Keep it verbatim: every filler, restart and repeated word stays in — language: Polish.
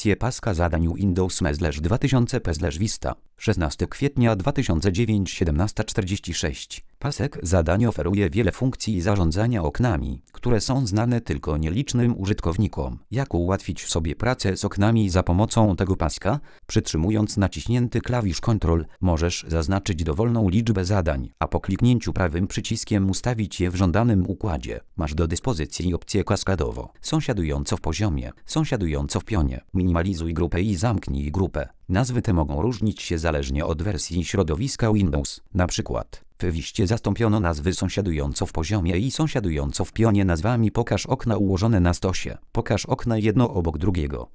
wersję paska zadań Windows M E dwa tysiące P Vista. szesnastego kwietnia dwa tysiące dziewięć, siedemnasta czterdzieści sześć. Pasek zadań oferuje wiele funkcji zarządzania oknami, które są znane tylko nielicznym użytkownikom. Jak ułatwić sobie pracę z oknami za pomocą tego paska? Przytrzymując naciśnięty klawisz Ctrl, możesz zaznaczyć dowolną liczbę zadań, a po kliknięciu prawym przyciskiem ustawić je w żądanym układzie. Masz do dyspozycji opcję kaskadowo, sąsiadująco w poziomie, sąsiadująco w pionie. Minimalizuj grupę i zamknij grupę. Nazwy te mogą różnić się zależnie od wersji środowiska Windows. Na przykład w Wiście zastąpiono nazwy sąsiadująco w poziomie i sąsiadująco w pionie nazwami pokaż okna ułożone na stosie. Pokaż okna jedno obok drugiego.